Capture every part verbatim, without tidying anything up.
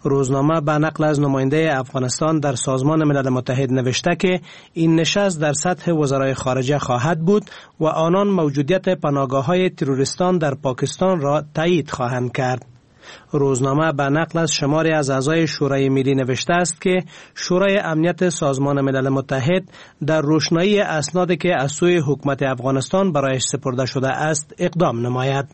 روزنامه به نقل از نماینده افغانستان در سازمان ملل متحد نوشته که این نشست در سطح وزرای خارجه خواهد بود و آنان موجودیت پناهگاه‌های تروریستان در پاکستان را تایید خواهند کرد. روزنامه به نقل از شماری از اعضای شورای ملی نوشته است که شورای امنیت سازمان ملل متحد در روشنایی اسنادی که از سوی حکومت افغانستان برایش سپرده شده است اقدام نماید.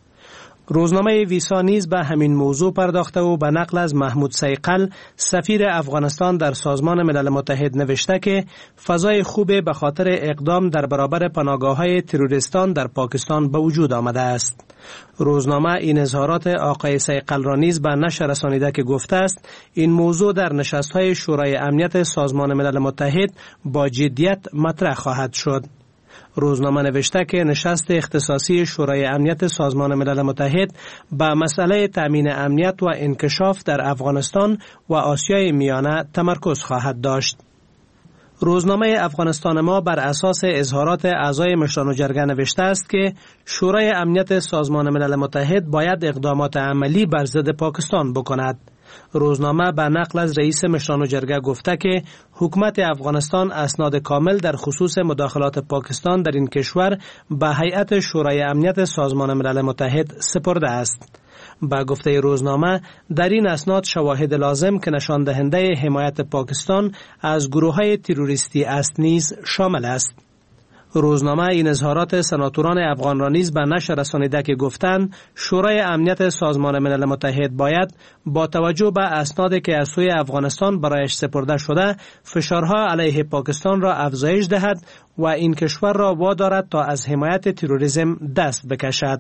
روزنامه ویسا نیز به همین موضوع پرداخته و به نقل از محمود سیقل سفیر افغانستان در سازمان ملل متحد نوشته که فضای خوب به خاطر اقدام در برابر پناهگاه‌های تروریستان در پاکستان به وجود آمده است. روزنامه این اظهارات آقای سیقل را نیز به نشر رسانیده که گفته است این موضوع در نشست‌های شورای امنیت سازمان ملل متحد با جدیت مطرح خواهد شد. روزنامه نوشته که نشست اختصاصی شورای امنیت سازمان ملل متحد به مسئله تامین امنیت و انکشاف در افغانستان و آسیای میانه تمرکز خواهد داشت. روزنامه افغانستان ما بر اساس اظهارات اعضای مشران جرگه نوشته است که شورای امنیت سازمان ملل متحد باید اقدامات عملی بر ضد پاکستان بکند. روزنامه به نقل از رئیس مشران جرگه گفته که حکومت افغانستان اسناد کامل در خصوص مداخلات پاکستان در این کشور به هیئت شورای امنیت سازمان ملل متحد سپرده است. با گفته روزنامه در این اسناد شواهد لازم که نشان دهنده حمایت پاکستان از گروه‌های تروریستی است نیز شامل است. روزنامه این اظهارات سناتوران افغان را نیز به نشر رسانیده که گفتند شورای امنیت سازمان ملل متحد باید با توجه به اسنادی که از سوی افغانستان برایش سپرده شده فشارها علیه پاکستان را افزایش دهد و این کشور را وادارد تا از حمایت تروریسم دست بکشد.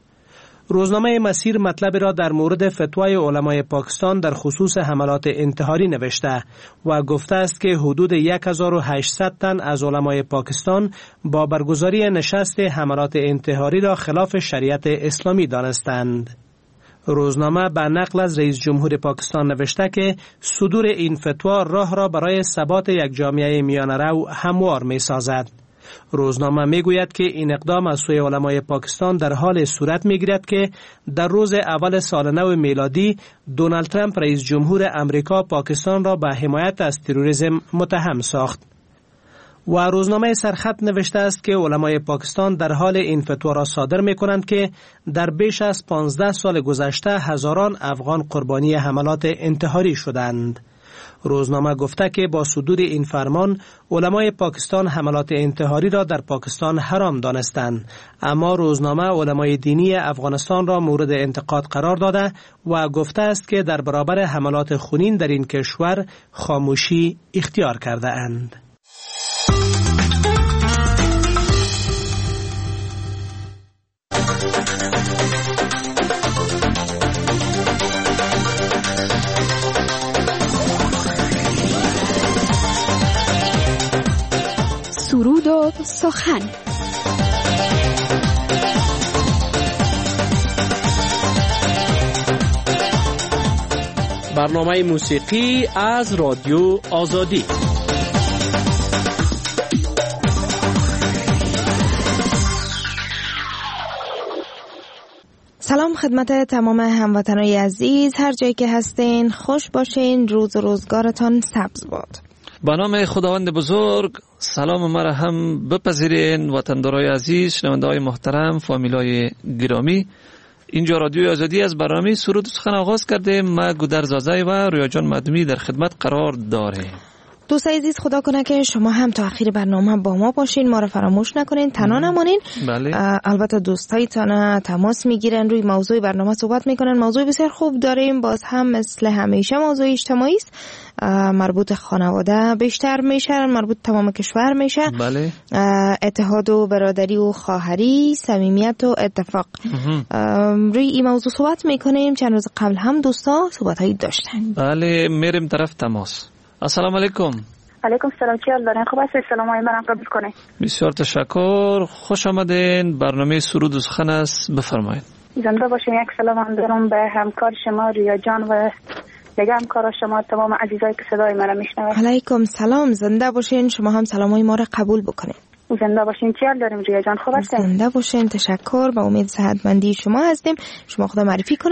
روزنامه مسیر مطلب را در مورد فتوای علمای پاکستان در خصوص حملات انتحاری نوشته و گفته است که حدود هزار و هشتصد تن از علمای پاکستان با برگزاری نشست حملات انتحاری را خلاف شریعت اسلامی دانستند. روزنامه به نقل از رئیس جمهور پاکستان نوشته که صدور این فتوا راه را برای ثبات یک جامعه میانه‌رو هموار می سازد. روزنامه می گوید که این اقدام از سوی علمای پاکستان در حال صورت می گیرد که در روز اول سال نو میلادی دونالد ترامپ رئیس جمهور امریکا پاکستان را به حمایت از تروریسم متهم ساخت. و روزنامه سرخط نوشته است که علمای پاکستان در حال این فتوا را صادر می کنند که در بیش از پانزده سال گذشته هزاران افغان قربانی حملات انتحاری شدند. روزنامه گفته که با صدور این فرمان علمای پاکستان حملات انتحاری را در پاکستان حرام دانستند، اما روزنامه علمای دینی افغانستان را مورد انتقاد قرار داده و گفته است که در برابر حملات خونین در این کشور خاموشی اختیار کرده اند. سرود و سخن. برنامه موسیقی از رادیو آزادی. سلام خدمت تمام هموطنای عزیز، هر جایی که هستین خوش باشین، روز و روزگارتان سبز باد. به نام خداوند بزرگ سلام مرا هم بپذیرین وطندارای عزیز، شنونده‌های محترم، فامیلای گرامی. اینجا رادیوی آزادی از برنامه سرود و سخن آغاز کرده. ما گودر زازای و رویا جان مدمی در خدمت قرار داره. دوست عزیز، خدا کنه که شما هم تا آخر برنامه با ما باشین، ما را فراموش نکنین، تنها نمانین. بله. البته دوستایتان تماس میگیرن، روی موضوع برنامه صحبت میکنن. موضوع بسیار خوب داریم، باز هم مثل همیشه موضوع اجتماعی است، مربوط خانواده بیشتر میشه، مربوط تمام کشور میشه. بله. اتحاد و برادری و خواهری، صمیمیت و اتفاق. روی این موضوع صحبت میکنیم. چند روز قبل هم دوستا صحبتایی داشتن. بله، میریم طرف تماس. السلام علیکم. علیکم السلام، چی حال دارین؟ خوب هستید؟ سلامای من قبول کنید. بسیار تشکر، خوش آمدین. برنامه سرود و سخن است، بفرمایید. زنده باشین. یک سلام هم دارم به همکار شما ریا جان و دیگه همکار شما، تمام عزیزایی که صدای من میشنوند. علیکم سلام، زنده باشین. شما هم سلامای ما را قبول بکنید. زنده باشین. چی حال داریم ریا جان؟ خوب هستین؟ زنده باشین، تشکر. با امید صحتمندی شما هستیم. شما خدا معرفی کنین.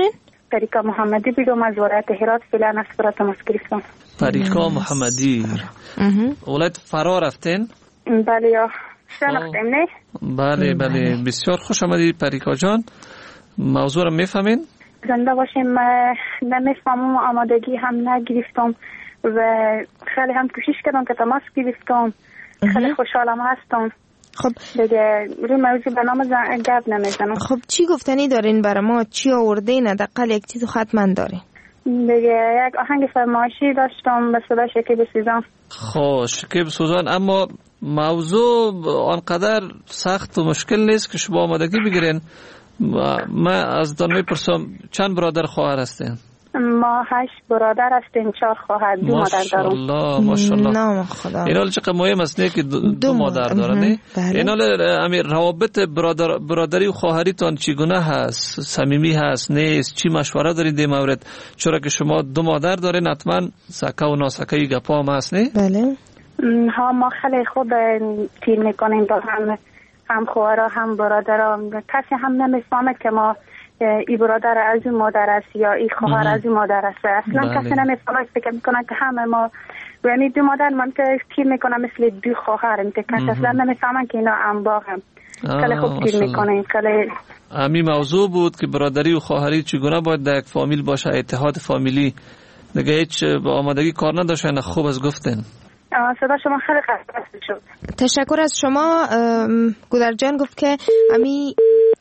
پریکا محمدی بیدم از ولایت هرات، فعلا از فرات تماس گرفتم. پریکا محمدی ولایت فرا رفتین؟ بله یا شناختیم نه؟ بله بله بسیار خوش آمدید پریکا جان. موضوع رو میفهمین؟ زنده باشیم. نمیفهمم، آمادگی هم نگرفتم و خیلی هم کوشش کردم که تماس گرفتم. خیلی خوشحالم هستم. خب دیگه روی موضوع برنامه گپ نمیزنم. خب چی گفتنی دارین برای ما؟ چی آوردین؟ حداقل یک چیزو ختما دارین. دیگه یک آهنگ فرمایشی داشتم به صدای شکیب سوزان. خب شکیب سوزان، اما موضوع آنقدر سخت و مشکل نیست که شما آمادگی بگیرین. من از دان میپرسم چند برادر خواهر هستین؟ ما هشت برادر هستیم، چهار خواهر، دو مادر دارم. ماشاءالله ماشاءالله. نام خدا. این حال چقدر مهم است نه که دو, دو, دو مادر دارن. این حال امیر روابط برادر برادری و خواهری تان چگونه هست؟ صمیمی هست نیست؟ چی مشوره دارین در مورد؟ چرا که شما دو مادر دارین حتما سکه و ناسکه گپا هم هست نه؟ بله. ها ما خیلی خوب تیر میکنیم با هم هم خواهرها هم برادرها. کسی هم نمیفهمه که ما ای برادر از این مادر است یا ای خواهر از این مادر است. اصلا بله. کسی نمیفهمه، فکر میکنن که همه ما یعنی دو مادر من که تیر میکنم مثل دو خواهرم که کسی اصلا نمیفهمن که اینا انباغ هم. خیلی خوب تیر میکنیم. خیلی همین موضوع بود که برادری و خواهری چگونه باید در یک فامیل باشه، اتحاد فامیلی. دیگه هیچ با آمادگی کار نداشتن. خوب از گفتن. صدا شما خیلی قطع شد. تشکر از شما. گودر جان گفت که امی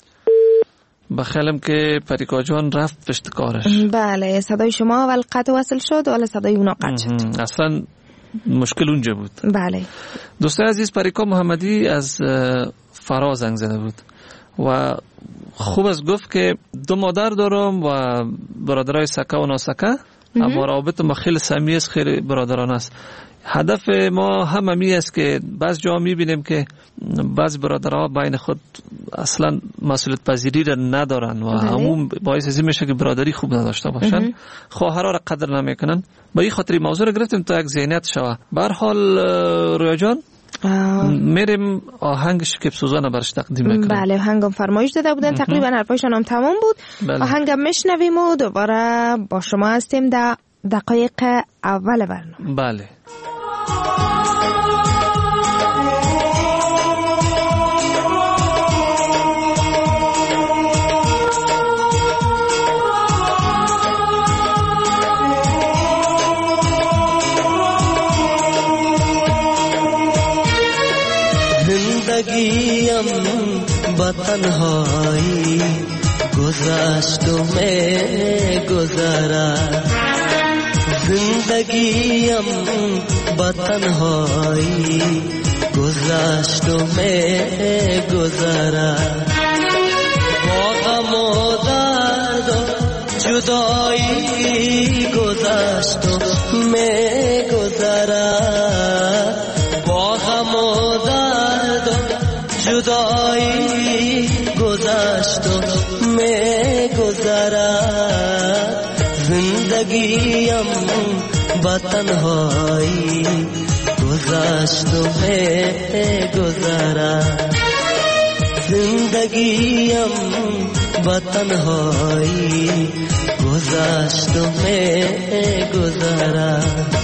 بخیلم که پریکا جان رفت پشت کارش. بله صدای شما اول قطع وصل شد ولی صدای اونا قطع شد. اصلا مشکل اونجا بود. بله دوستای عزیز، پریکا محمدی از فرا زنگ زده بود و خوب از گفت که دو مادر دارم و برادرای سکه و ناسکه، اما رابط ما خیلی صمیمی است، خیلی برادرانه است. هدف ما هم همی است که بعض جا میبینیم که بعض برادرها بین خود اصلا مسئولیت پذیری را ندارن و همون باعث از این میشه که برادری خوب نداشته باشن، خواهرها را قدر نمیکنن. با این خاطر موضوع را گرفتیم تا یک ذهنیت شوه. به هر حال رویا جان میریم آهنگ شکیب سوزان برش تقدیم میکنیم. بله آهنگم فرمایش داده بودن، تقریبا حرفایشان هم تمام بود. بله. آهنگم میشنویم و دوباره با شما هستیم در دقایق اول برنامه. بله. زندگیم با تنهایی گذشت و می گذرد. زندگیم با تنهایی گذشت و می گذرد. با غم و درد و جدایی گذشت و می گذرد. با غم و درد و جدایی گذشت و می گذرد. زندگیم با تنهایی گذشت و می گذرد. زندگیم با تنهایی گذشت و می گذرد.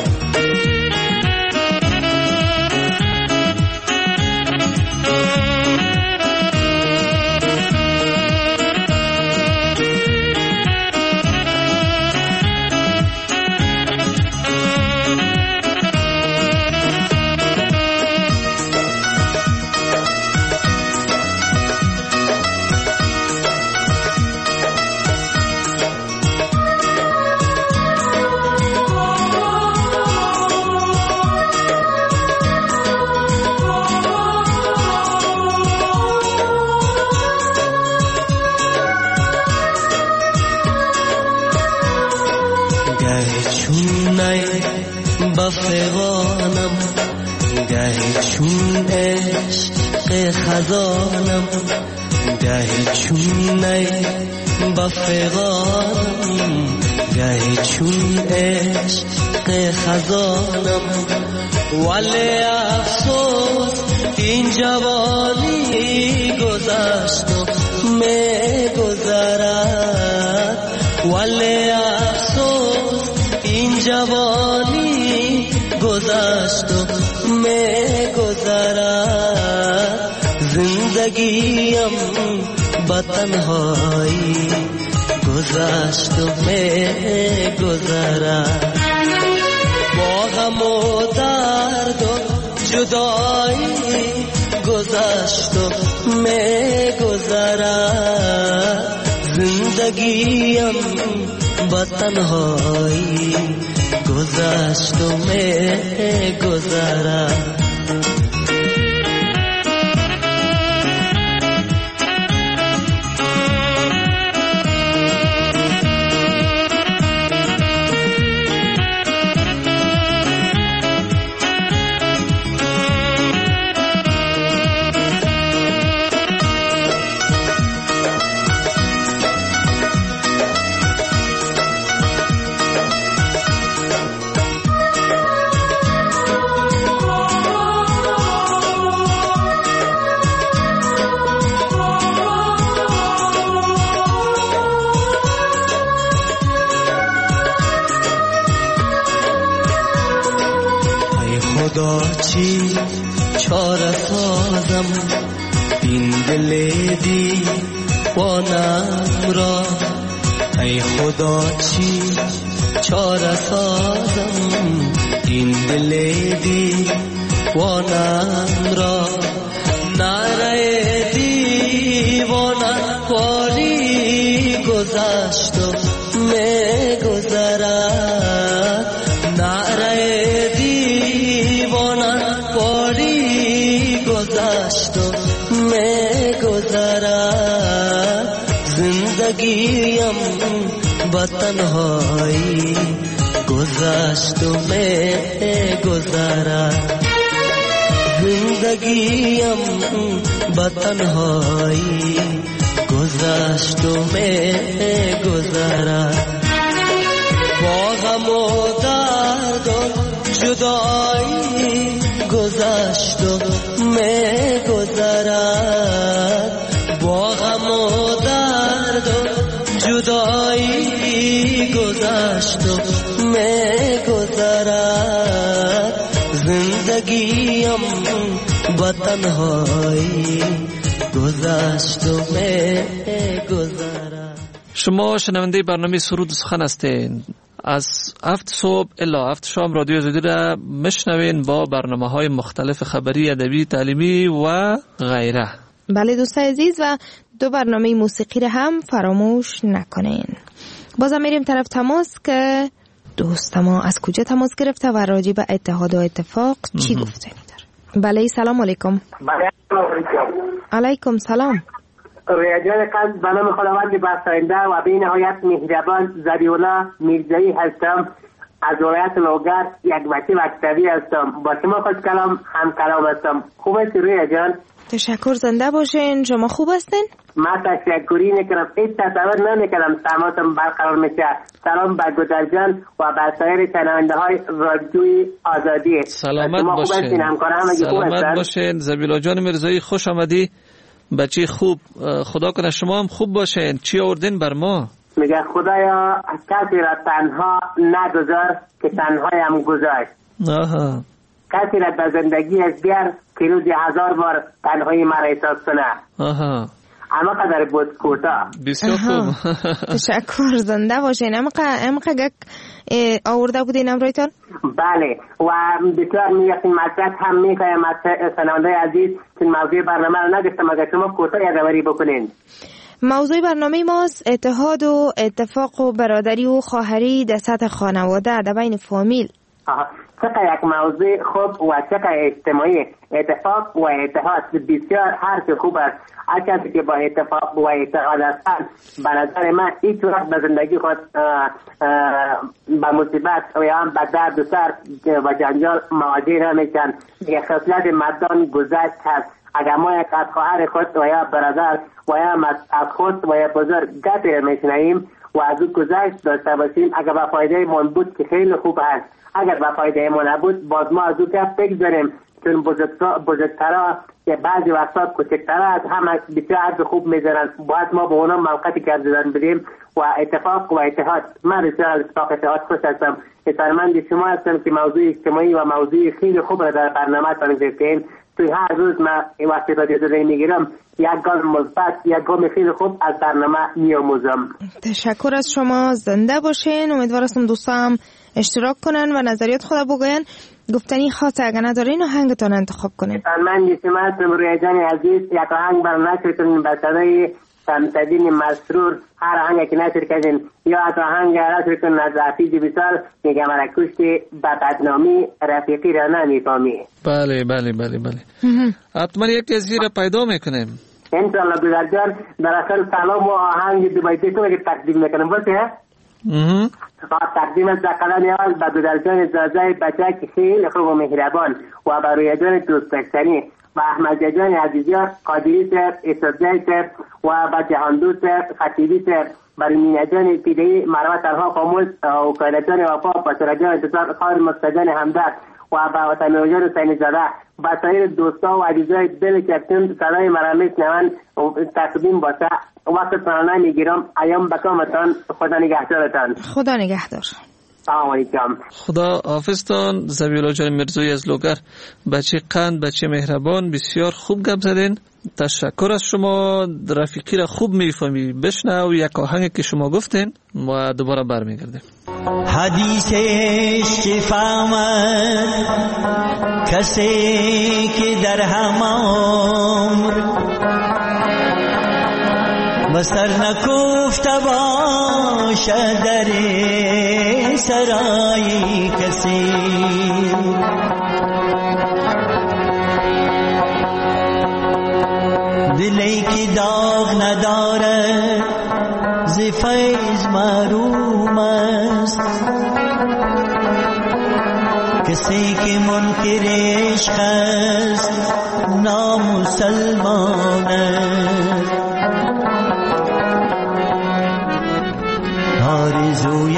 بفغانم گهی چون عشق خزانم، گهی چون نی بفغانم گهی چون عشق خزانم. ولی افسوس این جوانی گذشت و می گذرد. ولی افسوس این جوانی گذشت و می گذرد زندگیم با تنهایی گذشت و می گذرد با غم و درد و جدایی گذشت و می گذرد زندگیم با تنهایی گذشت و می گذرد خدا چی چاره سازم این دل دیوانم را ای خدا چی چاره سازم این دل دیوانم را نره دیوانه پاری گذشت و می گذرد نره گذشت و می گذرد زندگیم با تنهایی گذشت و می گذرد زندگیم با تنهایی گذشت و می گذرد با غم و درد و جدایی گذشت و می گذرد با غم و درد و جدایی گذشت و می گذرد زندگیم با تنهایی گذشت و می گذرد. شما شنونده برنامه سرود و سخن هستین. از هفت صبح الا هفت شام رادیو آزادی را مشنوین با برنامه های مختلف خبری، ادبی، تعلیمی و غیره. بله دوستان عزیز، و دو برنامه موسیقی را هم فراموش نکنین. بازم میریم طرف تماس که دوست ما از کجا تماس گرفته و راجع به اتحاد و اتفاق چی گفته می‌داره. بله سلام علیکم. بله علیکم. علیکم سلام. ریاجان قلب به نام خداوند بخشاینده و بی نهایت مهربان ذبیح‌الله میرزایی هستم. از ولایت لوگر یک بچه مکتبی هستم. با شما خوش کلام هم کلام هستم. خوب هستی ریاجان؟ تشکر، زنده باشین. شما خوب هستین؟ من تشکری میکنم. هیچ تصور نمیکنم تماسم برقرار میشه. سلام به گودرجان و به سایر شنونده های رادیوی آزادی. سلامت باشین. سلامت باشین. ذبیح‌الله جان میرزایی خوش آمدی. بچه خوب، خدا کنه شما هم خوب باشین. چی آوردین بر ما؟ میگه خدایا کسی را تنها نگذار که تنهایی هم گذاشت. آها. کسی را به زندگی از بیار که روزی هزار بار تنهایی مرا احساس کنه. آها. اما قدر بود کوتا. بسیار خوب. تشکر، زنده باشین. اما اما گک آورده بودین امرویتان؟ بله، و بسیار میگفتیم مطلب هم میگویم از شنونده عزیز که موضوع برنامه رو نگفتم، اگر شما کوتا یادآوری بکنین. موضوع برنامه ماست اتحاد و اتفاق و برادری و خواهری در سطح خانواده در بین فامیل. آها، چقدر یک موضوع خوب و چقدر اجتماعی. اتفاق و اتحاد بسیار حرف خوب است. اگر که با اتفاق و اتحاد هستند، به نظر من هیچ وقت به زندگی خود به مصیبت و یا به درد و سر و جنجال مواجه نمیشن. یک خصلت مردان گذشت هست. اگر ما یک از خواهر خود و یا برادر و یا از خود و یا بزرگ گپی میشنویم و از او گذشت داشته باشیم، اگر به فایده من بود که خیلی خوب هست. اگر به فایده ما نبود باز ما از او گپ بگذاریم چون بزرگترها که بعضی وقتا کوچکترها از هم بسیار عرض خوب میزنن، باید ما به اونا موقعی گردیدن بدیم و اتفاق و اتحاد. من بسیار از اتفاق اتحاد خوش هستم. احتراماند شما هستم که موضوع اجتماعی و موضوع خیلی خوب را در برنامه تان گرفتین. توی هر روز من وقتی را دیده میگیرم یک گام مثبت، یک گام خیلی خوب از برنامه میاموزم. تشکر از شما، زنده باشین. امیدوارم دوستا هم اشتراک کنن و نظریات خود بگوین. گفتنی خاصه اگر ندارین آهنگتان انتخاب کنین. من شما هستم روی جان عزیز، یک آهنگ بر نشر کنین به صدای شمس‌الدین مسرور. هر آهنگ که نشر کنین یا از آهنگ نشر کنین از حفیظ بسال میگم را کشتی به بدنامی رفیقی را نمیفهمی. بله بله بله بله حتما یک تزیر پیدا میکنیم انشالله. گذر جان در اصل سلام و آهنگ دوبای دیشون که تقدیم میکنم باشه. تقدیم از دقلان اول به دودرجان زازای بچه که خیلی خوب و مهربان و بروی جان دوست داشتنی و احمد جان عزیزیار قادری سر اسدجای سر و به جهاندو سر خطیبی سر برای مینه جان پیدهی مروه ترها قاموز و کایله جان وفا و پسر جان اتصال خار مستجان همدرد و به وطن جان سینی زده با سایر دوستا و عزیزای دل کفتون صدای مرمش نوان تقدیم باشه. وقت پرانه میگیرم. ایام بکامتان. خدا نگهدارتان. خدا نگهدار. سلام علیکم. خدا حافظتان. زبیولا جان مرزوی از لوگر، بچه قند، بچه مهربان، بسیار خوب گپ زدین. تشکر از شما. رفیقی را خوب میفهمی. بشنو یک آهنگ که شما گفتین و دوباره برمیگردیم. حدیث عشق فهمد کسی که در هم عمر بسر نکفته باشه در سرای کسی. دلی که داغ نداره ز فیض محروم است. کسی که منکر عشق است نامسلمان است. آرزوی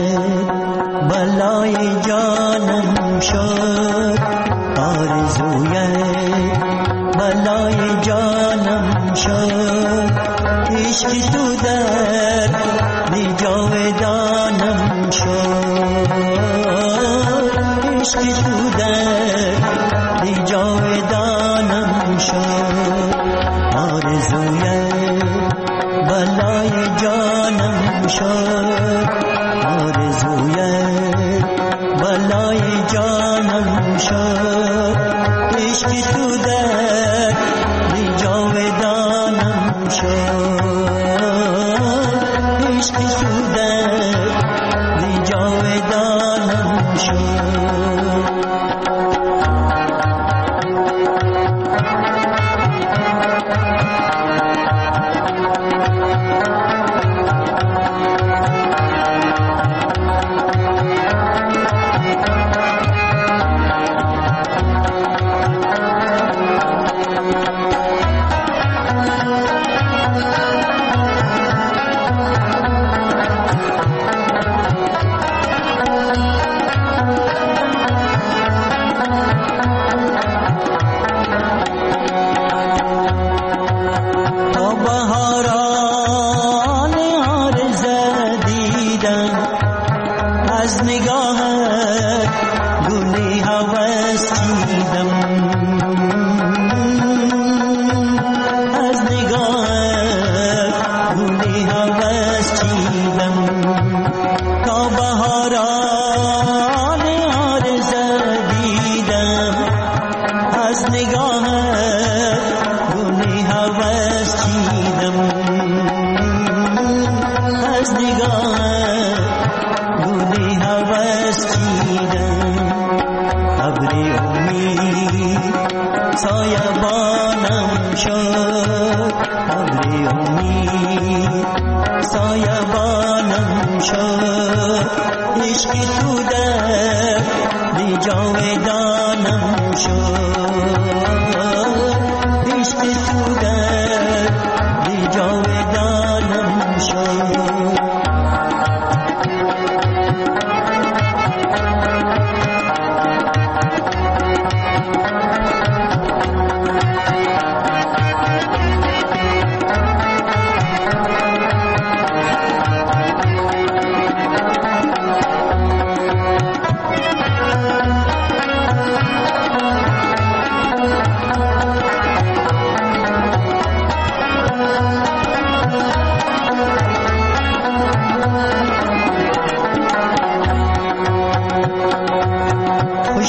بلای جانم شد، آرزوی بلای جانم شد. عشق تو در دی جاودانم شد، عشق تو در دی جاودانم شد. آرزوی بلای جانم شد، آرزوی بلای جانم شد. عشق تو در دی جاودانم شد، عشق تو در دی جاودانم شد.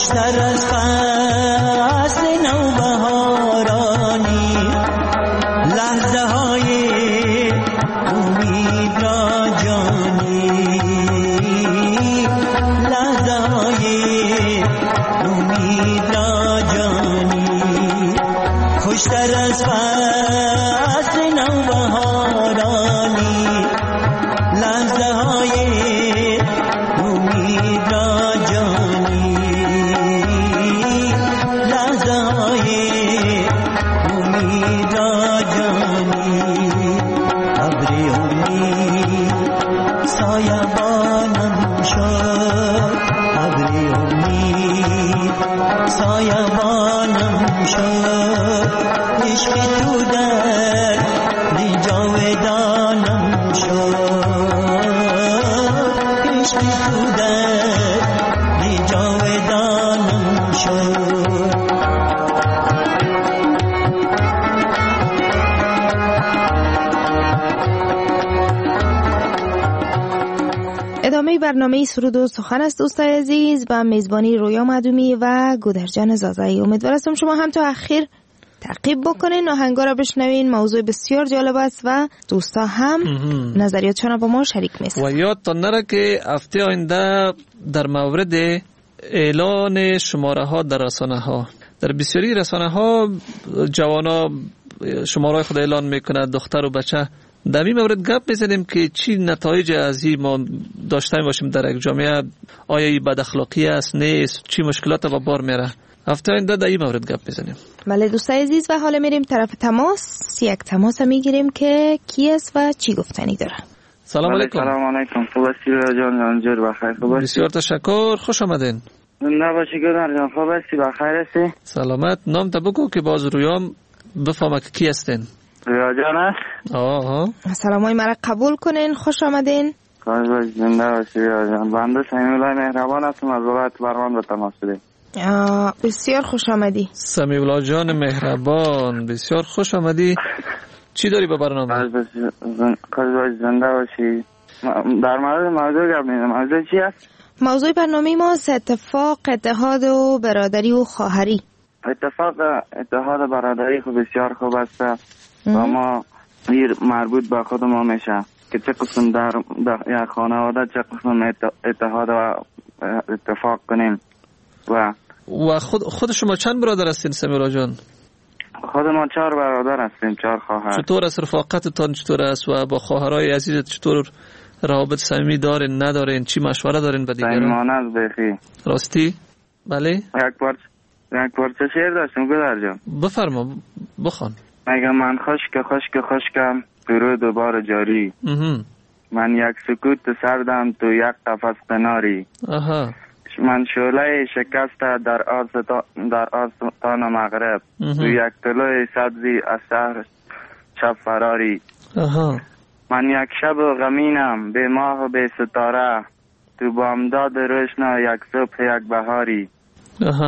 خوشتر از فصل نوبهارانی لحظه های امید را جانی لحظه های امید را جانی خوشتر از فصل نوبهارانی لحظه های امید را جانی لحظه های امید را جانی ابر امید سایبانم شد ابر امید سایبانم شد عشق تو در دی جاودانم شد عشق تو در دی جاودانم شد ادامه برنامه سرود و سخن است دوستان عزیز با میزبانی رویا معدومی و گودرجان زازایی. امیدوار هستم شما هم تا اخیر تعقیب بکنین، آهنگا را بشنوین. موضوع بسیار جالب است و دوستا هم نظریاتشان را با ما شریک می‌سازن. و یادتان نره که هفته آینده در مورد اعلان شماره ها در رسانه ها، در بسیاری رسانه ها جوانا شماره خود اعلان میکنه، دختر و بچه. در این مورد گپ بزنیم که چی نتایج از این ما داشته باشیم در یک جامعه، آیا این بد اخلاقی است نیست، چی مشکلات با بار میره. هفته آینده در این مورد گپ بزنیم. بله دوستان عزیز و حالا میریم طرف تماس. یک تماس میگیریم که کی است و چی گفتنی داره. سلام علیکم. سلام علیکم. خوب هستی جان جانجور بخیر؟ خوب هستی؟ بسیار تشکر، خوش آمدین. زنده باشی گودر جان. خوب هستی؟ بخیر هستی؟ سلامت. نام تا بگو که باز رویام بفهمه که کی هستین. رویا جان است؟ آها. سلامای مرا قبول کنین. خوش آمدین. خوش باشی. زنده باشی رویا جان. بنده سمیع‌الله مهربان هستم از ولایت برمان به تماس شدیم. بسیار خوش آمدی سمیع‌الله جان مهربان، بسیار خوش آمدی. چی داری به برنامه؟ خوش باشی. زنده باشی. در مورد موضوع گپ می‌زنم. موضوع چی است؟ موضوع برنامه ما اتفاق اتحاد و برادری و خواهری. اتفاق اتحاد برادری خب بسیار خوب است و ما این مربوط به خود ما میشه که چه قسم در, در یک خانواده چه قسم اتحاد و اتفاق کنیم. و و خود خود شما چند برادر هستین سمیع‌الله جان؟ خود ما چهار برادر هستیم، چهار خواهر. چطور است رفاقتتان، چطور است و با خواهرای عزیزت چطور روابط صمیمی دارین ندارین؟ چی مشوره دارین به دیگران؟ صمیمانه است بخی. راستی؟ بله؟ یک پارچه یک پارچه شعر داشتم گودر جان. بفرما بخوان. میگم من خشک خشک خشکم درود دوباره جاری. اها. من یک سکوت سردم تو یک قفس قناری. آها. من شعله شکسته در آستان در آستان مغرب. تو یک طلوع سبزی از شهر شب فراری. آها. من یک شب غمینم به ماه و به ستاره. تو بامداد روشنا یک صبح یک بهاری. آها.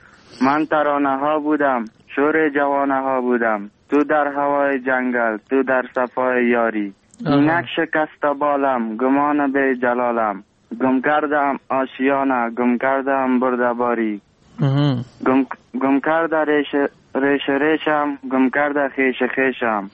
من ترانه ها بودم، شور جوانه ها بودم، تو در هوای جنگل، تو در صفای یاری. اینک شکست بالم، گمان به جلالم، گم کردم آشیانه، گم کردم بردباری. گم, گم کرده ریش, ریش ریشم، گم کرده خیش خیشم.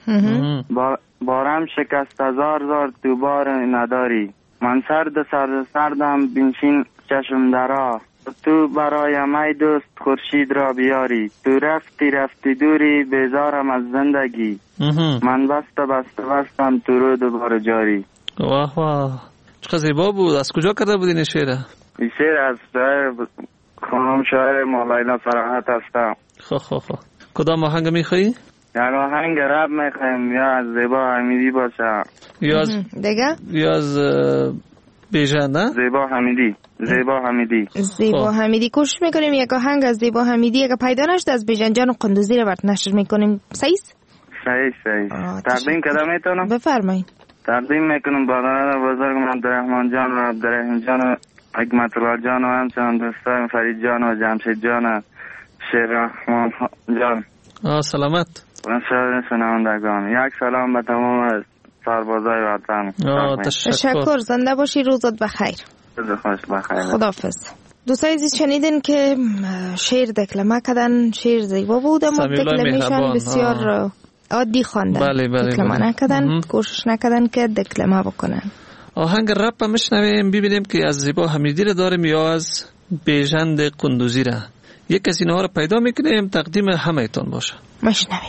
با بارم شکست زار زار تو بار نداری. من سرد سرد سردم بنشین چشم درا. تو برای می دوست خورشید را بیاری. تو رفتی رفتی دوری بیزارم از زندگی. من بسته بسته بستم تو رو دوباره جاری. واه واه چقدر زیبا بود. از کجا کرده بودین این شعر؟ این شعر از شاعر خانم شاعر مولانا فراحت هستم. خب خب خب کدام آهنگ میخوایی؟ یک آهنگ رب میخوایم، یا از زیبا حمیدی باشه یا از دیگه یا از بیژن. نه زیبا حمیدی. زیبا حمیدی زیبا حمیدی کوشش میکنیم یک آهنگ از زیبا حمیدی اگه پیدا نشد از بیژن جان و قندوزی رو برات نشر میکنیم. صحیح صحیح صحیح. تقدیم کدام میتونم؟ بفرمایید. تقدیم میکنم برادر بزرگ من عبدالرحمن جان و عبدالرحیم جان و حکمت الله جان و همچنان دوستان فرید جان و جمشید جان و شیر رحمان جان. آه سلامت. شاید شنوندگان یک سلام به تمام سربازای وطن. تشکر. زنده باشی، روزت بخیر. روز خوش بخیر. خداحافظ. دوستای عزیز شنیدین که شعر دکلمه کردن، شعر زیبا بود اما دکلمهشان بسیار عادی خواندن. بله بله دکلمه بله. نکردن، کوشش نکردن که دکلمه بکنن. آهنگ رپ هم میشنویم ببینیم که از زیبا حمیدی را داریم یا از بیژند قندوزی را. یک از اینها را پیدا میکنیم تقدیم همه ایتان باشه. مشنویم.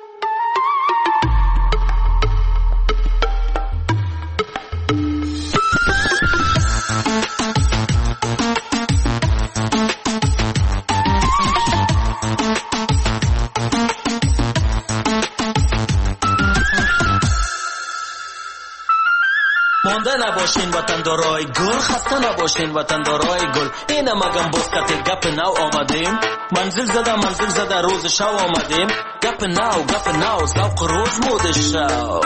مانده نباشین وطندارای گل، خسته نباشین وطندارای گل. اینم مگم بسکت گپ نو آمدیم، منزل زده منزل زده روز شو آمدیم. گپ نو گپ نو ذوق روز مود شو.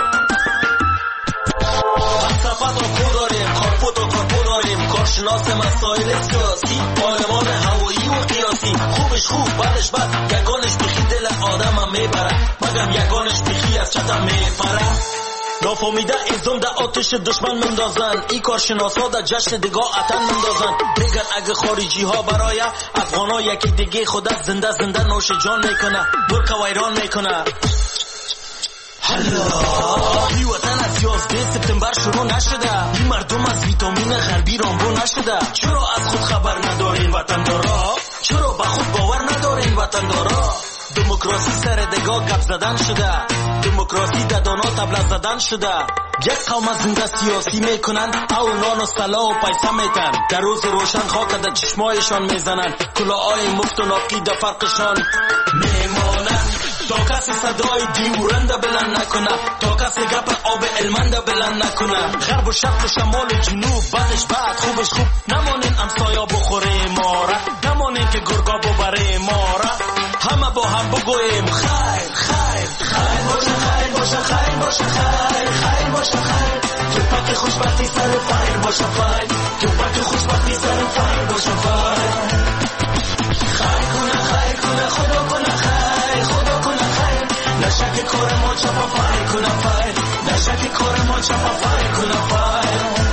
فلسفت و کو داریم، کارپوت و کارپو داریم، کارشناس مسائل سیاسی، عالمان هوایی و قیاسی. خوبش خوب بدش بد، یگانش بخی دل آدم هم میبره، مگم یگانش بخی از چتم میپره. نافهمیده ازم در آتش دشمن مندازن، ای کارشناسا در جشن دگاه اتن مندازن. بگن اگه خارجی ها برای افغان ها یکی دیگه خودت زنده زنده نوش جان میکنه، برک ویران میکنه. حالا ای وطن از یازده سپتامبر شروع نشده، ای مردم از ویتامین غربی رامبو نشده. چرا از خود خبر ندارین وطندارا؟ چرا به خود باور ندارین وطندارا؟ دموکراسی سر دگاه گپ زدن شده، دموکراسی در دانا تبله زدن شده. یک قوم از زنده سیاسی میکنن، او نان و سلا و پیسه میتن. در روز روشن خاک در چشمایشان میزنن، کلاهای مفت و ناقی در فرقشان میمانن. تا کسی صدای دیورنده بلند نکنه، تا کسی گپ آب علمنده بلند نکنه. غرب و شرق و شمال و جنوب بدش بد خوبش خوب، نمانین امسایا بخوره ماره، نمانین که گرگا ببره ماره. همه با هم بگویم خیر خیر خیر باشه، خیر باشه، خیر باشه، خیر خیر باشه، خیر. تو پاک خوشبختی سر فیر باشه، فیر. تو پاک خوشبختی سر فیر باشه، فیر. خیر کنه خیر کنه خدا کنه خیر، خدا کنه خیر. نشک کار ما چپا فیر کنه فیر، نشک کار ما چپا فیر کنه فیر.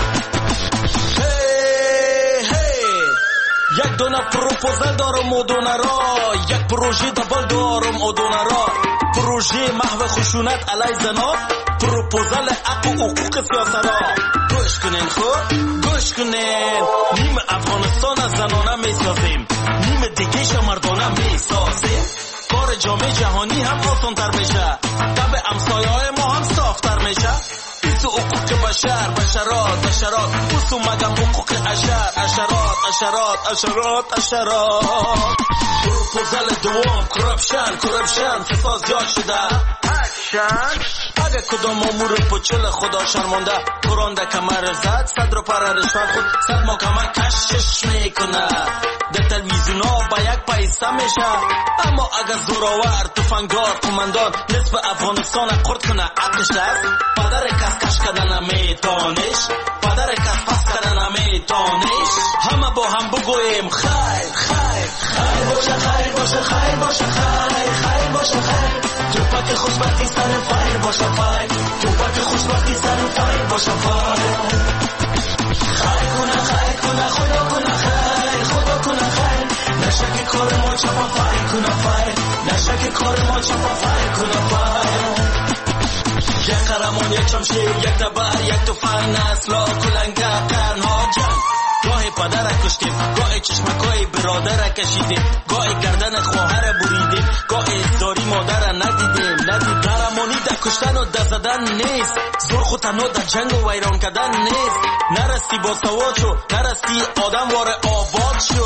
یک دونه پروپوزل دارم و دونه را، یک پروژه دبل دارم و دونه را. پروژه محو خشونت علی زنا، پروپوزل حق و حقوق سیاسرا. گوش کنین خود گوش کنین، نیم افغانستان از زنانه میسازیم، نیم دیگه شمردانه میسازیم. کار جامعه جهانی هم آسان تر میشه، طبع امسایه های ما هم صافتر میشه. بیسو حقوق بشر بشرات بشرات، بوسو مگم حقوق اشر اشرات اشرات اشرات اشرات. پروپوزل دوم کرپشن کرپشن، فساد زیاد شده اکشن. اگه کدام امور پچل خدا شرمانده، کرانده کمر زد صد رو پر رشوت خود صد محکمه کشش میکنه. در تلویزیون ها با یک پیسه میشه، اما اگه زوراور تفنگدار قماندان نصف افغانستان قرد کنه عقلش است. پدر کس کش کردن میتانش، پدر کس پس کردن میتانش. همه با هم بگویم خیر خیر خیر باشه، خیر باشه، خیر باشه، خیر خیر باشه، خیر. تو پاک خوشبختی سر فیر باشه، فیر. تو پاک خوشبختی سر فیر باشه، فیر. خیر کنه خیر کنه خدا کنه خیر، خدا کنه خیر. نشک کار ما چپا فیر کنه فیر، نشک کار ما چپا فیر کنه فیر. یک قهرمان یک شمشیر یک تبر یک تفنگ، نسلا کلنگه قرنها جنگ. گاهی پدر کشتیم، گاهی چشمکای برادر کشیدیم، گاهی گردن خواهر بریدیم، گاهی داری مادر ندیدیم ندید. قهرمانی در کشتن و در زدن نیست، زور خود تنها در جنگ و ویران کردن نیست. نرستی با سواد شو، نرستی آدم وار آباد شو.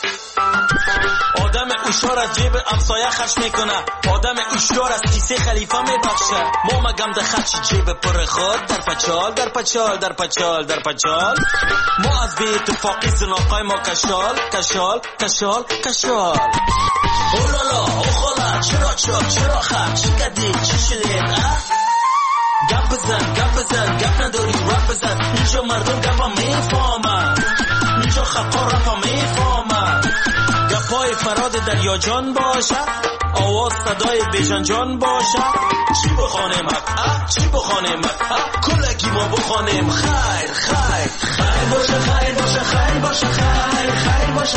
آدم اوشار از جیب امسایه خرج میکنه، آدم اوشار از کیسه خلیفه میبخشه. ما مگم در خرج جیب پر خود در پچال در پچال در پچال در پچال. ما از بی اتفاقی زناقای ما کشال کشال کشال کشال. اولالا اوخالا چرا چرا چرا خرج چی کردید چی شدید؟ گپ بزن گپ بزن گپ نداری رپ بزن. اینجا مردم گپا میفهمن، اینجا خلقا رپا میفهمن. گپای فراد دریا جان باشه، آواز صدای بیژن جان باشه. چی بخوانیم حق چی بخوانیم حق، کلگی ما بخوانیم خیر خیر خیر باشه، خیر باشه، خیر باشه، خیر خیر باشه،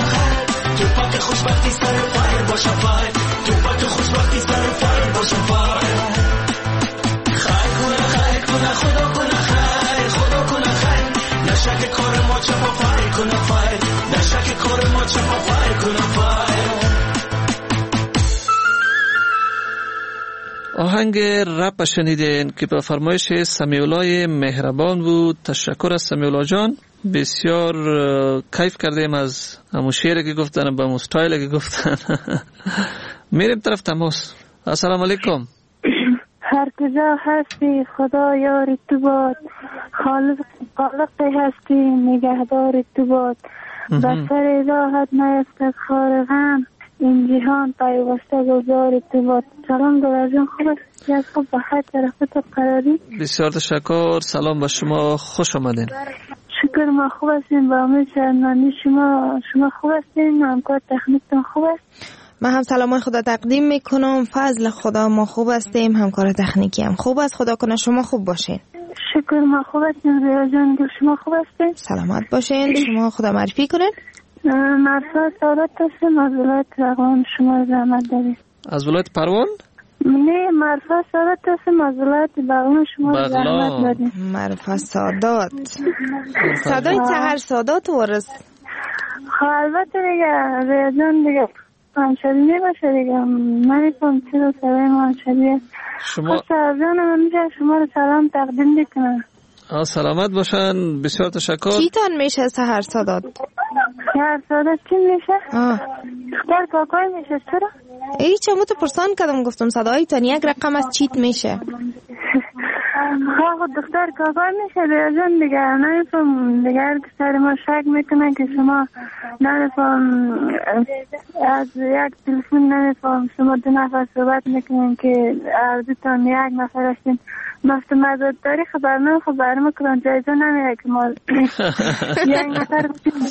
آهنگ رپ شنیدین که به فرمایش سمیولای مهربان بود. تشکر از سمیولا جان، بسیار کیف کردیم از همون شعری که گفتن با همون ستایلی که گفتن. میریم طرف تماس. السلام علیکم. هر کجا هستی خدا یار تو باد، خالق خالق هستی نگهدار تو باد، بسر راحت نیست خار غم، این جهان پیوسته گذار تو باد. سلام دوازن خوب است؟ از خوب بخیر طرف تو قراری؟ بسیار تشکر. سلام به شما، خوش آمدین. شکر ما خوب هستیم. با امید شنوندگان شما شما خوب هستین؟ همکار تکنیکتون خوب است؟ من هم سلامای خدا تقدیم میکنم. فضل خدا ما خوب هستیم، همکار تکنیکی هم خوب است. خدا کنه شما خوب باشین. شکر ما خوب هستیم. ریا جان شما خوب هستین؟ سلامت باشین. شما خدا معرفی کنین. مرفا سعادت هستیم از ولایت پروان. شما زحمت دارید. از ولایت پروان؟ نه مرفا سعادت هستیم از ولایت بغلان. شما زحمت دارید. مرفا سعادت. صدای سحر سعادت ورس. خب البته دیگه ریا جان دیگه همشدی نباشه دیگه. من میکنم چرا صدای ما همشدی است. شما خب سعادت جان میشه شما رو سلام تقدیم بکنم. آه سلامت باشن. بسیار تشکر. چی تان میشه سحر سعادت؟ سحر سعادت چی میشه؟ دختر کاکای میشه. چرا؟ ای چمو تو پرسان کردم گفتم صدای تان یک رقم از چیت میشه. خواه دختر کاکای میشه بیازن دیگه. نمیفهم دیگه هر کسر ما شک میکنن که شما نمیفهم از یک تلفن نمیفهم شما دو نفر صحبت میکنین که عرضتان یک نفر هستین. مفت مزاد داری خبر من خبر میکنم جایزه نمیره که ما یک نفر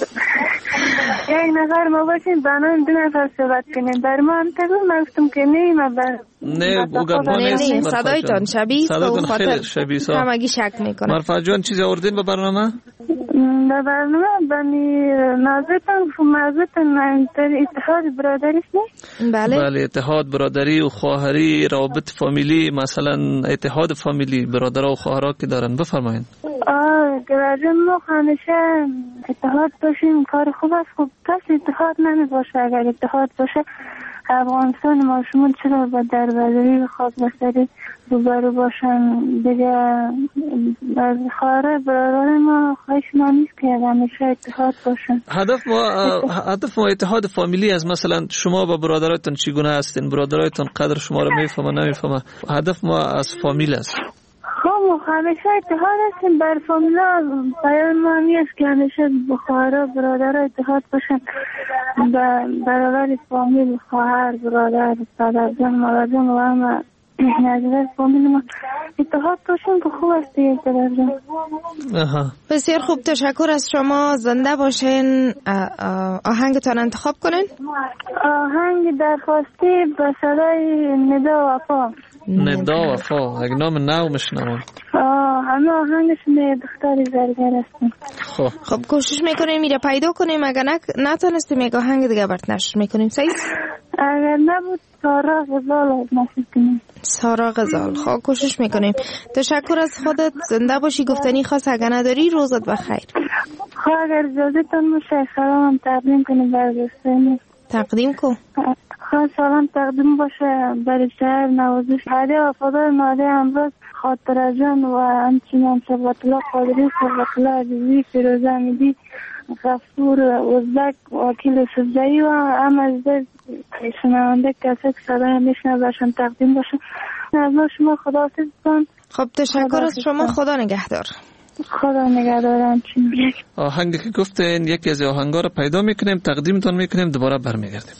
یک نفر ما باشین بنام دو نفر صحبت کنین. در ما هم تبیر من گفتم که نه من بر نه بگرد ما نیست. صدایتان شبیه صدایتان خیلی شبیه سا همگی شک میکنم. مرفا جان چیزی آوردین به برنامه؟ به برنامه بنی نازتان موضوعتان اتحاد برادری است. بله بله اتحاد برادری و خواهری، روابط فامیلی، مثلا اتحاد فامیلی برادرها و خواهرها که دارن. بفرمایید. آه گراجم ما همیشه اتحاد باشیم کار خوب است. خوب کسی اتحاد نمی باشه. اگر اتحاد باشه افغانستان ما شما چرا با دربرداری و خاک بستری روبرو باشن دیگه. از خواهر برادر ما خواهش ما نیست که همیشه اتحاد باشن. هدف ما هدف ما اتحاد فامیلی از مثلا شما با برادراتون چگونه هستین، برادراتون قدر شما رو میفهمه نمیفهمه. هدف ما از فامیل است. خب همیشه اتحاد هستیم بر فامیلا. بیان ما نیست که همیشه خواهر برادر اتحاد باشن برابر فامیل. خواهر برادر پدرجان مادرجان و همه نظر فامیل ما اتحاد باشن که خوب است دیگه. پدرجان بسیار خوب. تشکر از شما. زنده باشین. آهنگتان انتخاب کنین. آهنگ درخواستی به صدای ندا وفا. ندا وفا یک نام نو میشنوم. آه همه آهنگش نه دختری زرگر هستیم. خب خب کوشش میکنیم میره پیدا کنیم. اگر نتونستیم یک آهنگ دیگه برات نشر میکنیم. صحیح؟ اگر نبود سارا غزال نشر کنیم. سارا غزال. خب کوشش میکنیم. تشکر از خودت. زنده باشی. گفتنی خاص اگر نداری روزت بخیر. خب اگر اجازهتون باشه سلام تقدیم کنیم بر دوستان. تقدیم کن. خواهد سلام تقدیم باشه برای شهر نوازش هدیه وفادار ناده امروز خاطر جان و همچنان ثبت الله قادری، ثبت الله عزیزی، فیروزه امیدی، غفور ازبک، وکیل سبزایی و هم از شنونده کسی که صدای میشنه برشان تقدیم باشه. از ما شما خدا حافظ کن. خب تشکر از شما. خدا نگهدار. خدا نگهدارم. آهنگی که گفتین یکی از آهنگا رو پیدا میکنیم تقدیمتون میکنیم دوباره برمیگردیم.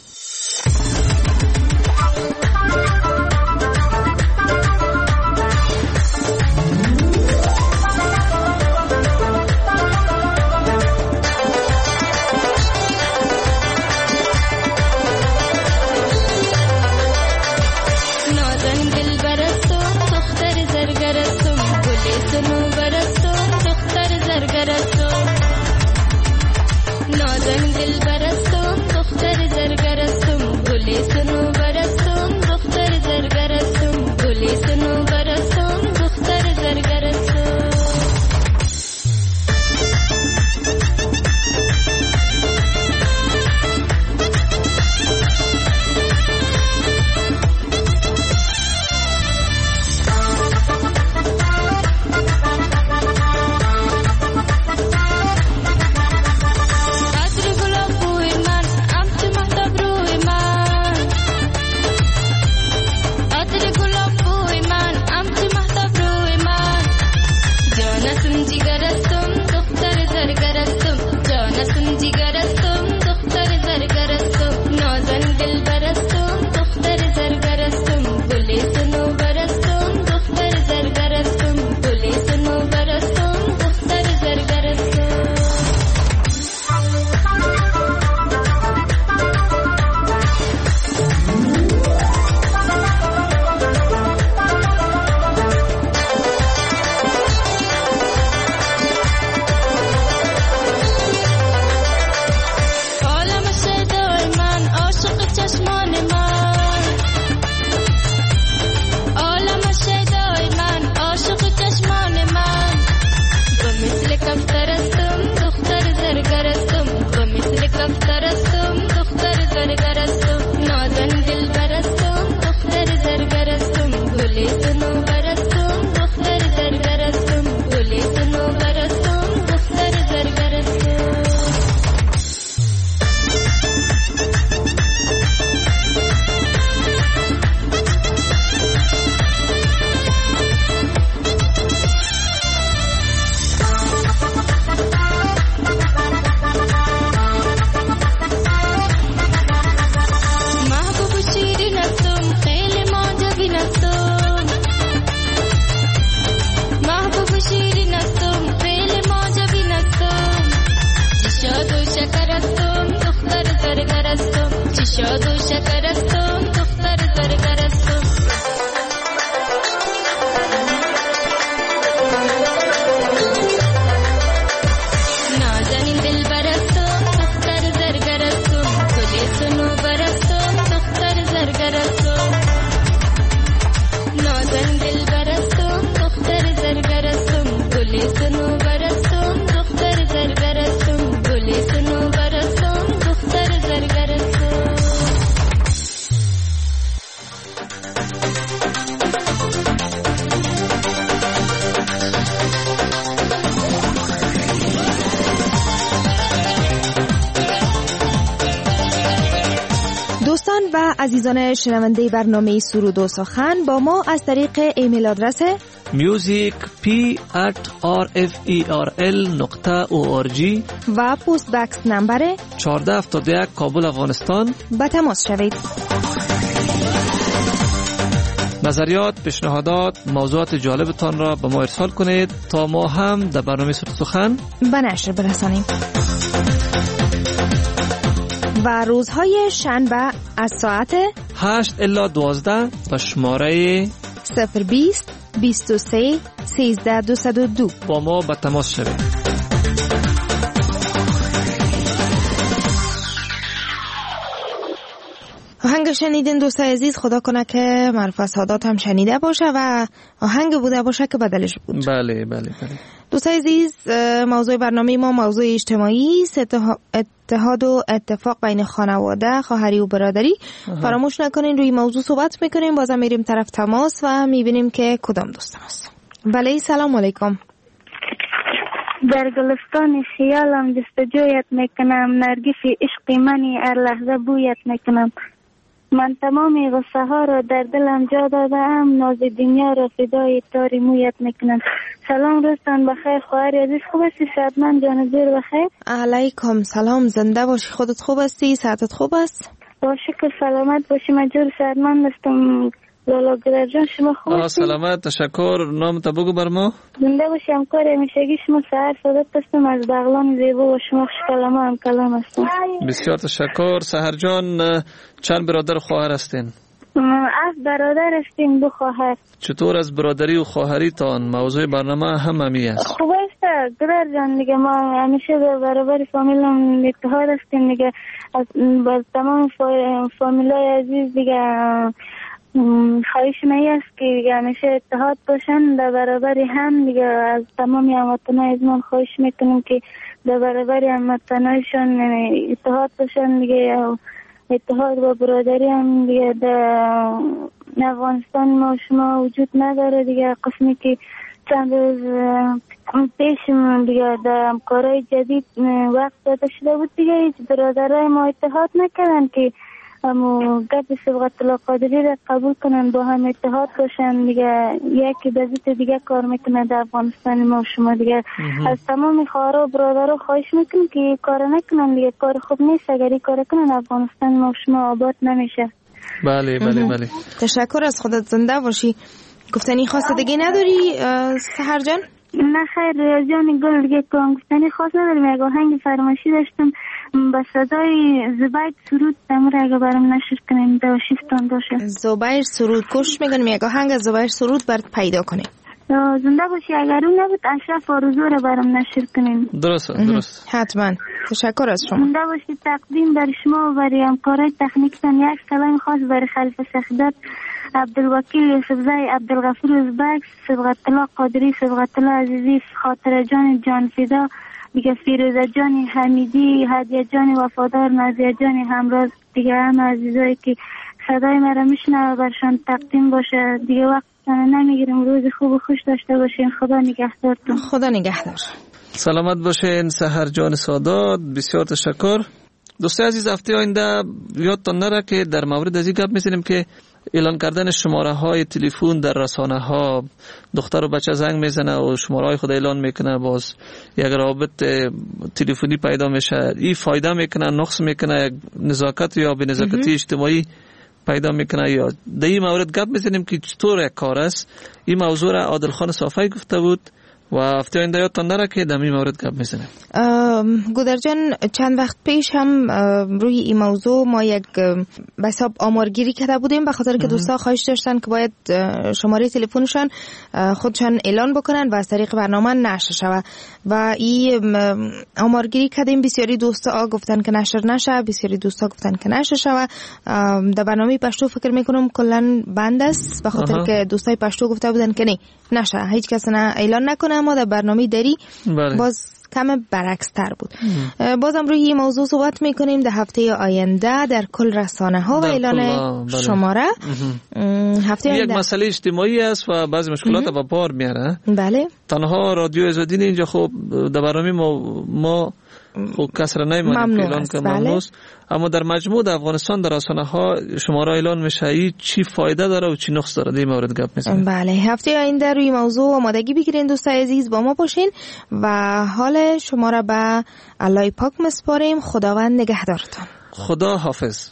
شاد و شکر است و دختر زرگر است و نازنین دلبر است و دختر زرگر است و گل صنوبر است و دختر زرگر است و نازنین دلبر است و دختر زرگر است و گل صنوبر است و دختر زرگر است و گل صنوبر است و دختر زرگر است. دوستان و عزیزان شنونده برنامه سرود و سخن با ما از طریق ایمیل آدرس music p at r f e r l نقطه org و پست بکس نمبر چهارده هفتاد و یک کابل افغانستان به تماس شوید. نظریات، پیشنهادات، موضوعات جالبتان را به ما ارسال کنید تا ما هم در برنامه سرود و سخن به نشر برسانیم. و روزهای شنبه از ساعت هشت الی دوازده به شماره صفر بیست بیست و سه سیزده دویست و دو با ما به تماس شوید. آهنگ شنیدین دوستای عزیز، خدا کنه که معرفت سادات هم شنیده باشه و آهنگ بوده باشه که بدلش بود. بله بله بله. دوستای عزیز، موضوع برنامه ما موضوع اجتماعی است، اتحاد و اتفاق بین خانواده، خواهری و برادری. فراموش نکنین روی موضوع صحبت میکنیم، بازم میریم طرف تماس و میبینیم که کدام دوستم است. بله، سلام علیکم. در گلستان خیالم جستجویت میکنم، نرگس عشق منی هر لحظه بویت میکنم. من تمام غصه ها را در دلم جا دادم، ناز دنیا را فدای تار مویت میکنم. سلام، روزتان بخیر خواهر عزیز، خوب هستی؟ صحتمند جان زیر بخیر؟ علیکم سلام، زنده باشی. خودت خوب هستی؟ صحتت خوب است؟ با شکر سلامت باشی، مجور صحتمند هستم. لالا گلر جان شما خوب هستی؟ سلامت، تشکر. نام تا بگو بر ما. زنده باشی، همکار همیشگی شما سحر سادت هستم از بغلان زیبا و شما خوش کلمه هم کلام هستم. بسیار تشکر. سحر جان، چند برادر و خواهر هستین؟ از برادر هستیم، دو خواهر. چطور از برادری و خواهری تان؟ موضوع برنامه هم همی است. خوب است گلر جان دیگه، ما همیشه به برابر فامیلم اتحاد هستیم دیگه، از با تمام فامیلای عزیز دیگه خواهش می است که دیگه همیشه اتحاد باشن در برابر هم دیگه. از تمامی هموطنای از من خواهش میکنم که در برابر هموطنایشان اتحاد باشن دیگه. اتحاد و برادری هم دیگه در افغانستان ما شما وجود نداره دیگه، قسمی که چند روز پیش دیگه در همکارای جدید وقت داده شده بود دیگه، هیچ برادرای ما اتحاد نکردن که اما گپ صبغت الله قادری را قبول کنن، با هم اتحاد باشن دیگه. یکی به ضد دیگه کار میکنه در افغانستان ما شما دیگه. از تمام خواهرها و برادرها خواهش میکنم که کار نکنن دیگه، کار خوب نیست. اگر کار کنن افغانستان ما شما آباد نمیشه. بله بله بله. تشکر، از خودت زنده باشی. گفتنی خاصه دیگه نداری سحر جان؟ نه خیر جان گل، دیگه گفتنی خاص ندارم. یک آهنگ فرمایشی داشتم با صدای زبیر سرود، امر اگه برام نشر کنیم دوشیستان باشه. زبیر سرود کوشش میکنیم یک آهنگ از زبیر سرود برات پیدا کنیم. زنده باشی. اگر اون نبود اشرف آرزو رو برام نشر کنیم. درست درست. حتما. تشکر از شما. زنده باشی. تقدیم بر شما و برای همکارای تکنیکتان یک سلام خاص برای خلیفه سخدت، عبدالوکیل یوسفزای، عبدالغفور ازبک، صبغت الله قادری، صبغت الله عزیزی، خاطر جان جان فدا دیگه، فیروزه جان حمیدی، هدیه جان وفادار، نازیه جان همراز دیگه، هم عزیزایی که صدای مرا میشنوه برشان تقدیم باشه دیگه. وقت نمیگیرم، روز خوب و خوش داشته باشین. خدا نگهدارتون. خدا نگهدار. سلامت باشین سحر جان سادات، بسیار تشکر. دوستای عزیز، هفته آینده یادتان نره که در مورد از این گپ می‌زنیم که اعلان کردن شماره های تلفن در رسانه ها، دختر و بچه زنگ میزنه و شماره های خود اعلان میکنه، باز یک رابط تلفنی پیدا میشه، این فایده میکنه، نقص میکنه، یک نزاکت یا به نزاکتی اجتماعی پیدا میکنه. یا در این مورد گپ میزنیم که چطور یک کار است. این موضوع را عادل خان صافی گفته بود و هفته آینده یادتان نره که در این مورد گپ میزنیم. گودر جان، چند وقت پیش هم روی این موضوع ما یک به حساب آمارگیری کرده بودیم، به خاطر که دوستا خواهش داشتن که باید شماره تلفنشان خودشان اعلان بکنن و از طریق برنامه نشر شود و این آمارگیری کردیم. بسیاری دوستا گفتن که نشر نشه، بسیاری دوستا گفتن که نشر شود. در برنامه پشتو فکر میکنم کلا بند است، به خاطر که دوستای پشتو گفته بودن که نه نشه، هیچ کس نه اعلان نکنه. اما در برنامه دری بله. باز کم برعکس تر بود. بازم روی این موضوع صحبت میکنیم در هفته آینده در کل رسانه ها و اعلان بله. شماره. هفته یک مسئله اجتماعی است و بعضی مشکلات به بار میاره. بله. تنها رادیو آزادی اینجا خب در برنامه ما ما خب کسر نمیمونیم که اعلان کنم ممنوع، اما در مجموع در افغانستان در رسانه ها شماره اعلان میشه. این چی فایده داره و چی نقص داره؟ در مورد گپ میزنیم. بله، هفته آینده روی موضوع آمادگی بگیرین دوستای عزیز، با ما باشین و حال شما را به الله پاک میسپاریم. خداوند نگهدارتان. خدا حافظ.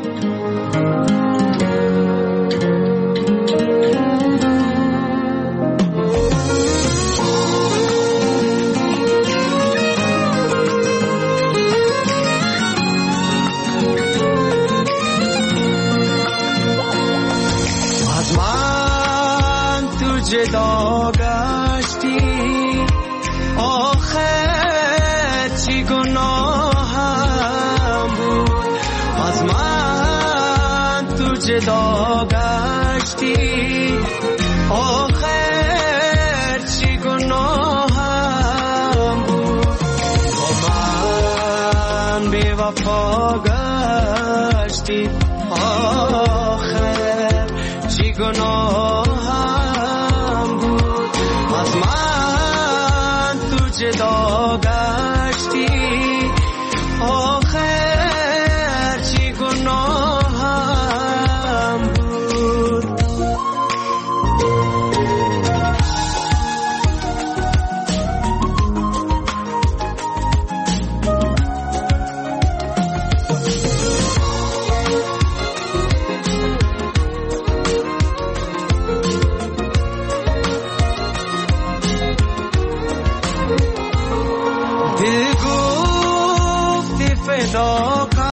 جدا گشتی آخر چی گناهم بود، از من تو جدا گشتی آخر چی گناهم بود، با من بی وفا گشتی آخر چی گناهم، جدا گشتی آخر